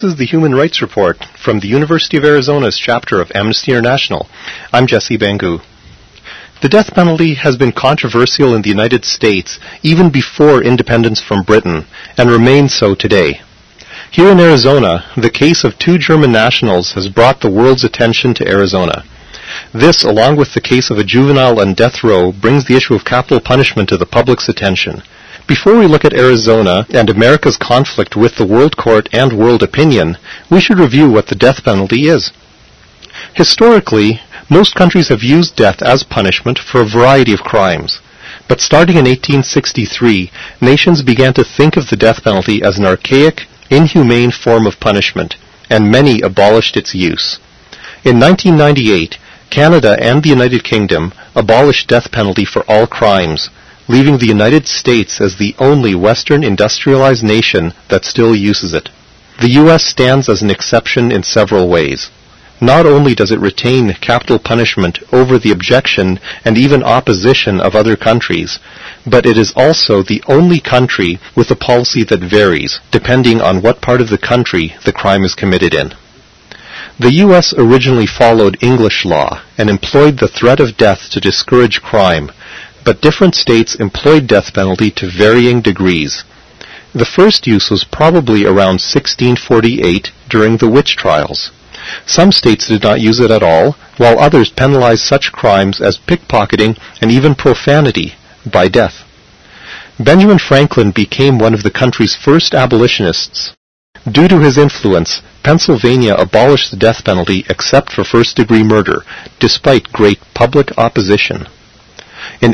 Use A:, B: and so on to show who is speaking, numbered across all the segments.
A: This is the Human Rights Report from the University of Arizona's chapter of Amnesty International. I'm Jesse Bangu. The death penalty has been controversial in the United States even before independence from Britain, and remains so today. Here in Arizona, the case of two German nationals has brought the world's attention to Arizona. This, along with the case of a juvenile on death row, brings the issue of capital punishment to the public's attention. Before we look at Arizona and America's conflict with the world court and world opinion, we should review what the death penalty is. Historically, most countries have used death as punishment for a variety of crimes. But starting in 1863, nations began to think of the death penalty as an archaic, inhumane form of punishment, and many abolished its use. In 1998, Canada and the United Kingdom abolished death penalty for all crimes, leaving the United States as the only Western industrialized nation that still uses it. The U.S. stands as an exception in several ways. Not only does it retain capital punishment over the objection and even opposition of other countries, but it is also the only country with a policy that varies, depending on what part of the country the crime is committed in. The U.S. originally followed English law and employed the threat of death to discourage crime, but different states employed death penalty to varying degrees. The first use was probably around 1648 during the witch trials. Some states did not use it at all, while others penalized such crimes as pickpocketing and even profanity by death. Benjamin Franklin became one of the country's first abolitionists. Due to his influence, Pennsylvania abolished the death penalty except for first-degree murder, despite great public opposition. In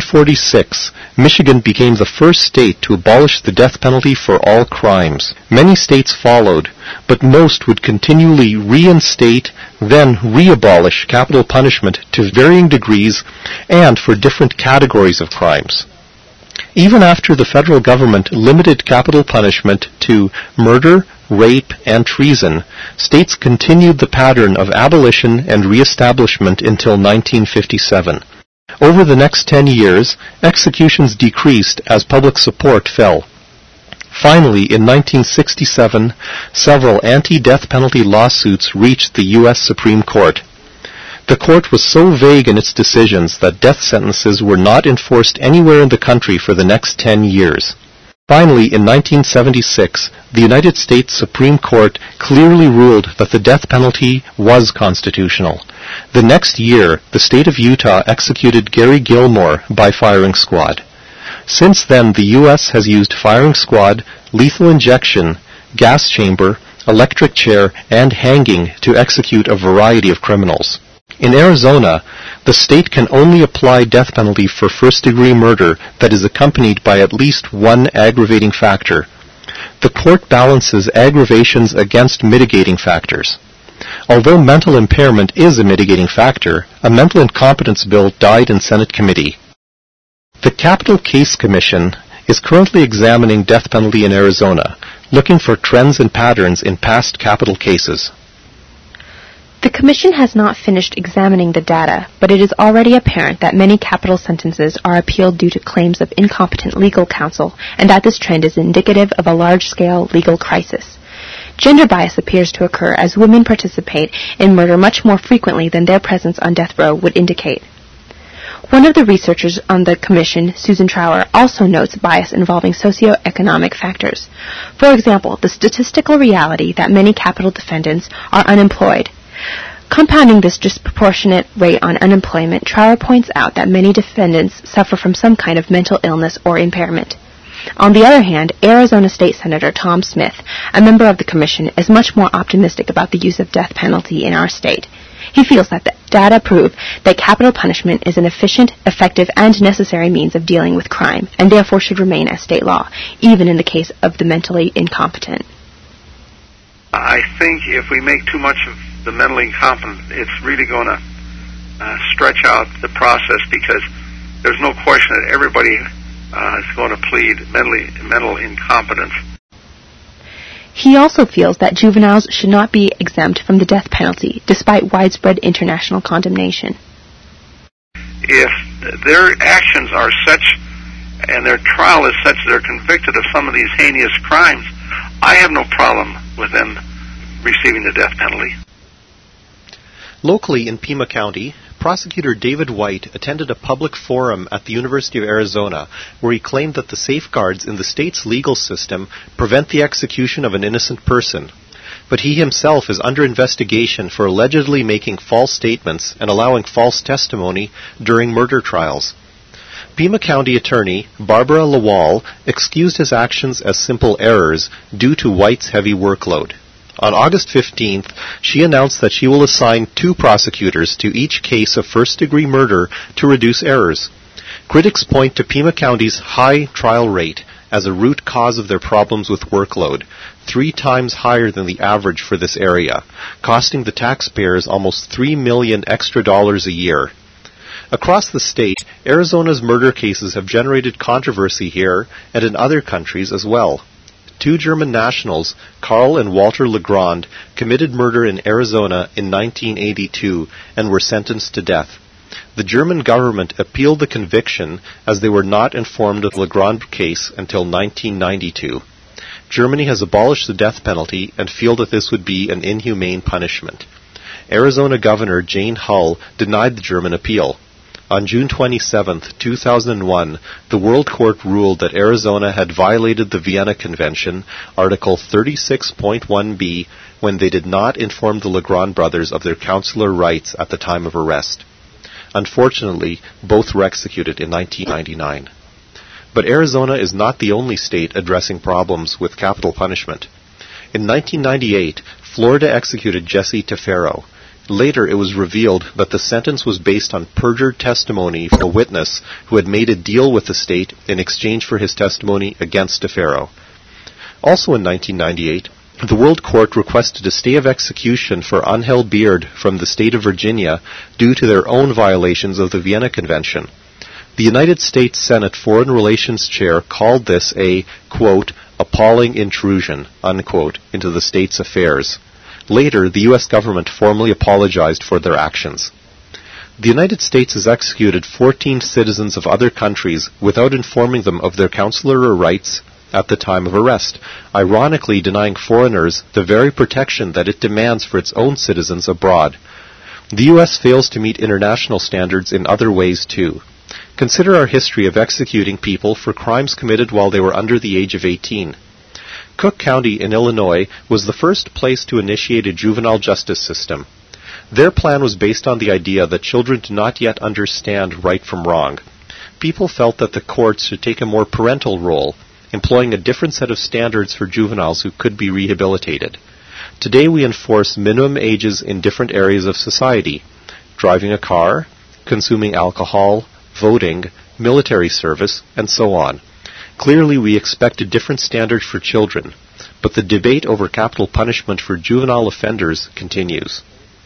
A: 1846, Michigan became the first state to abolish the death penalty for all crimes. Many states followed, but most would continually reinstate, then re-abolish capital punishment to varying degrees and for different categories of crimes. Even after the federal government limited capital punishment to murder, rape, and treason, states continued the pattern of abolition and reestablishment until 1957. Over the next 10 years, executions decreased as public support fell. Finally, in 1967, several anti-death penalty lawsuits reached the U.S. Supreme Court. The court was so vague in its decisions that death sentences were not enforced anywhere in the country for the next 10 years. Finally, in 1976, the United States Supreme Court clearly ruled that the death penalty was constitutional. The next year, the state of Utah executed Gary Gilmore by firing squad. Since then, the U.S. has used firing squad, lethal injection, gas chamber, electric chair, and hanging to execute a variety of criminals. In Arizona, the state can only apply death penalty for first-degree murder that is accompanied by at least one aggravating factor. The court balances aggravations against mitigating factors. Although mental impairment is a mitigating factor, a mental incompetence bill died in Senate committee. The Capital Case Commission is currently examining death penalty in Arizona, looking for trends and patterns in past capital cases.
B: The Commission has not finished examining the data, but it is already apparent that many capital sentences are appealed due to claims of incompetent legal counsel, and that this trend is indicative of a large-scale legal crisis. Gender bias appears to occur as women participate in murder much more frequently than their presence on death row would indicate. One of the researchers on the Commission, Susan Trower, also notes bias involving socioeconomic factors. For example, the statistical reality that many capital defendants are unemployed. Compounding this disproportionate rate on unemployment, Trower points out that many defendants suffer from some kind of mental illness or impairment. On the other hand, Arizona State Senator Tom Smith, a member of the Commission, is much more optimistic about the use of death penalty in our state. He feels that the data prove that capital punishment is an efficient, effective, and necessary means of dealing with crime, and therefore should remain as state law, even in the case of the mentally incompetent.
C: I think if we make too much of the mentally incompetent, it's really going to stretch out the process, because there's no question that everybody is going to plead mental incompetence.
B: He also feels that juveniles should not be exempt from the death penalty, despite widespread international condemnation.
C: If their actions are such, and their trial is such that they're convicted of some of these heinous crimes, I have no problem with them receiving the death penalty.
A: Locally in Pima County, prosecutor David White attended a public forum at the University of Arizona where he claimed that the safeguards in the state's legal system prevent the execution of an innocent person. But he himself is under investigation for allegedly making false statements and allowing false testimony during murder trials. Pima County Attorney Barbara Lawal excused his actions as simple errors due to White's heavy workload. On August 15th, she announced that she will assign 2 prosecutors to each case of first-degree murder to reduce errors. Critics point to Pima County's high trial rate as a root cause of their problems with workload, 3 times higher than the average for this area, costing the taxpayers almost $3 million extra a year. Across the state, Arizona's murder cases have generated controversy here and in other countries as well. 2 German nationals, Karl and Walter Legrand, committed murder in Arizona in 1982 and were sentenced to death. The German government appealed the conviction as they were not informed of the Legrand case until 1992. Germany has abolished the death penalty and feel that this would be an inhumane punishment. Arizona Governor Jane Hull denied the German appeal. On June 27, 2001, the World Court ruled that Arizona had violated the Vienna Convention, Article 36.1b, when they did not inform the Legrand brothers of their consular rights at the time of arrest. Unfortunately, both were executed in 1999. But Arizona is not the only state addressing problems with capital punishment. In 1998, Florida executed Jesse Tefero. Later, it was revealed that the sentence was based on perjured testimony from a witness who had made a deal with the state in exchange for his testimony against Tefero. Also in 1998, the World Court requested a stay of execution for Angel Beard from the state of Virginia due to their own violations of the Vienna Convention. The United States Senate Foreign Relations Chair called this a, quote, appalling intrusion, unquote, into the state's affairs. Later, the U.S. government formally apologized for their actions. The United States has executed 14 citizens of other countries without informing them of their consular rights at the time of arrest, ironically denying foreigners the very protection that it demands for its own citizens abroad. The U.S. fails to meet international standards in other ways too. Consider our history of executing people for crimes committed while they were under the age of 18. Cook County in Illinois was the first place to initiate a juvenile justice system. Their plan was based on the idea that children do not yet understand right from wrong. People felt that the courts should take a more parental role, employing a different set of standards for juveniles who could be rehabilitated. Today we enforce minimum ages in different areas of society: driving a car, consuming alcohol, voting, military service, and so on. Clearly, we expect a different standard for children, but the debate over capital punishment for juvenile offenders continues.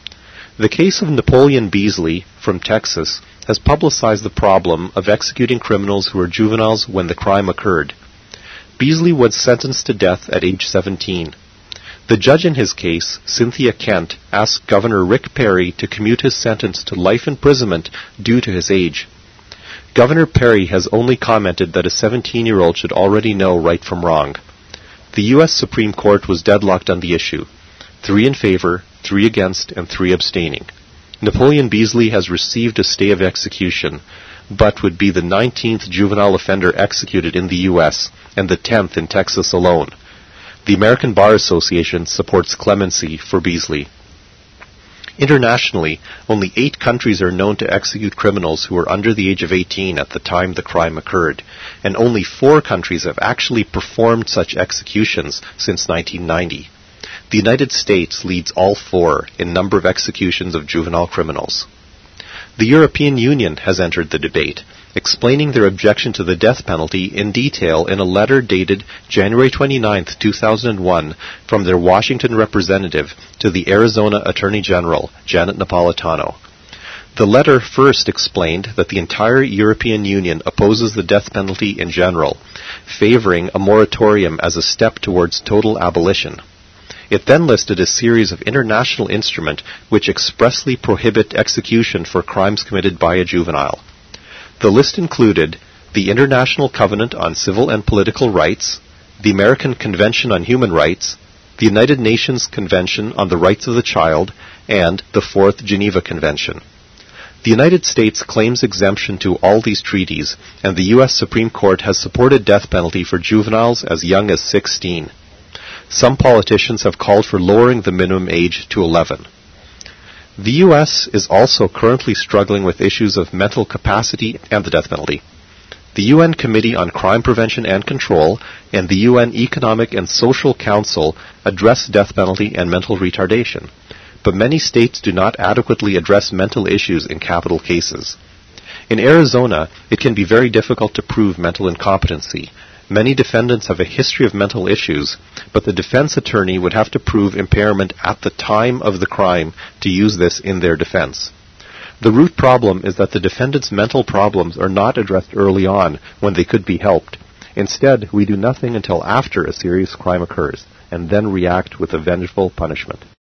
A: The case of Napoleon Beasley from Texas has publicized the problem of executing criminals who are juveniles when the crime occurred. Beasley was sentenced to death at age 17. The judge in his case, Cynthia Kent, asked Governor Rick Perry to commute his sentence to life imprisonment due to his age. Governor Perry has only commented that a 17-year-old should already know right from wrong. The U.S. Supreme Court was deadlocked on the issue: 3 in favor, 3 against, and 3 abstaining. Napoleon Beasley has received a stay of execution, but would be the 19th juvenile offender executed in the U.S. and the 10th in Texas alone. The American Bar Association supports clemency for Beasley. Internationally, only 8 countries are known to execute criminals who were under the age of 18 at the time the crime occurred, and only 4 countries have actually performed such executions since 1990. The United States leads all 4 in number of executions of juvenile criminals. The European Union has entered the debate, explaining their objection to the death penalty in detail in a letter dated January 29, 2001, from their Washington representative to the Arizona Attorney General, Janet Napolitano. The letter first explained that the entire European Union opposes the death penalty in general, favoring a moratorium as a step towards total abolition. It then listed a series of international instruments which expressly prohibit execution for crimes committed by a juvenile. The list included the International Covenant on Civil and Political Rights, the American Convention on Human Rights, the United Nations Convention on the Rights of the Child, and the Fourth Geneva Convention. The United States claims exemption to all these treaties, and the U.S. Supreme Court has supported death penalty for juveniles as young as 16. Some politicians have called for lowering the minimum age to 11. The U.S. is also currently struggling with issues of mental capacity and the death penalty. The UN Committee on Crime Prevention and Control and the UN Economic and Social Council address death penalty and mental retardation, but many states do not adequately address mental issues in capital cases. In Arizona, it can be very difficult to prove mental incompetency. Many defendants have a history of mental issues, but the defense attorney would have to prove impairment at the time of the crime to use this in their defense. The root problem is that the defendant's mental problems are not addressed early on when they could be helped. Instead, we do nothing until after a serious crime occurs, and then react with a vengeful punishment.